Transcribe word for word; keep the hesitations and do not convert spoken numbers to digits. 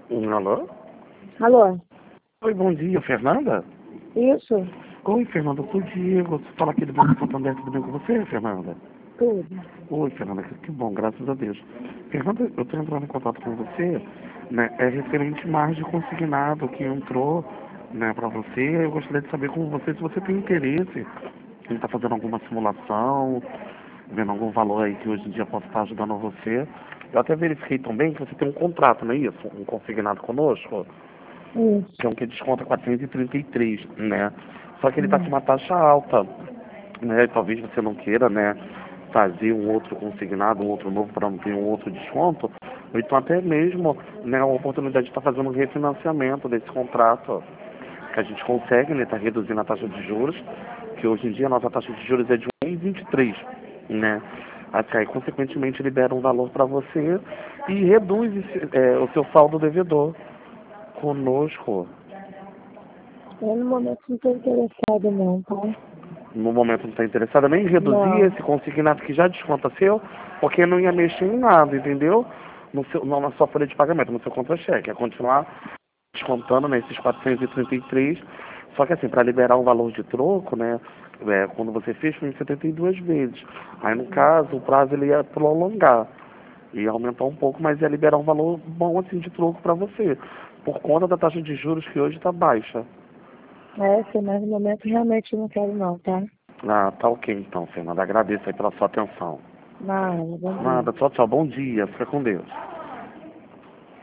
Um alô? Alô? Oi, bom dia, Fernanda? Isso? Oi, Fernanda, eu sou o Diego. Você fala aqui do Banco Santander, tudo bem com você, Fernanda? Tudo. Oi, Fernanda, que que bom, graças a Deus. Fernanda, eu estou entrando em contato com você, né, é referente mais de consignado que entrou, né, para você. Eu gostaria de saber com você se você tem interesse em estar fazendo alguma simulação, vendo algum valor aí que hoje em dia possa estar ajudando você. Eu até verifiquei também que você tem um contrato, não é isso? Um consignado conosco, Isso. que é um que desconta quatrocentos e trinta e três, né? Só que ele está com Hum. uma taxa alta, né? E talvez você não queira, né, fazer um outro consignado, um outro novo para não ter um outro desconto, ou então até mesmo, né, a oportunidade de estar fazendo um refinanciamento desse contrato, que a gente consegue, né, tá reduzindo a taxa de juros, que hoje em dia a nossa taxa de juros é de um vírgula vinte e três, né? Assim, aí, consequentemente, libera um valor para você e reduz esse, é, o seu saldo devedor conosco. Eu no momento não estou interessada não, tá? No momento não está interessada nem em reduzir Não. esse consignado que já desconta seu, porque não ia mexer em nada, entendeu? No seu, não na sua folha de pagamento, no seu contra-cheque. É continuar descontando nesses quatrocentos e trinta e três, só que assim, para liberar um valor de troco, né, é, quando você fecha em setenta e duas vezes. Aí no caso, o prazo ele ia prolongar, ia aumentar um pouco, mas ia liberar um valor bom assim de troco para você, por conta da taxa de juros que hoje está baixa. É, sim, mas no momento realmente eu não quero não, tá? Ah, tá ok então, Fernanda. Agradeço aí pela sua atenção. Nada, bom dia. Nada, tchau, tchau. Bom dia. Fica com Deus.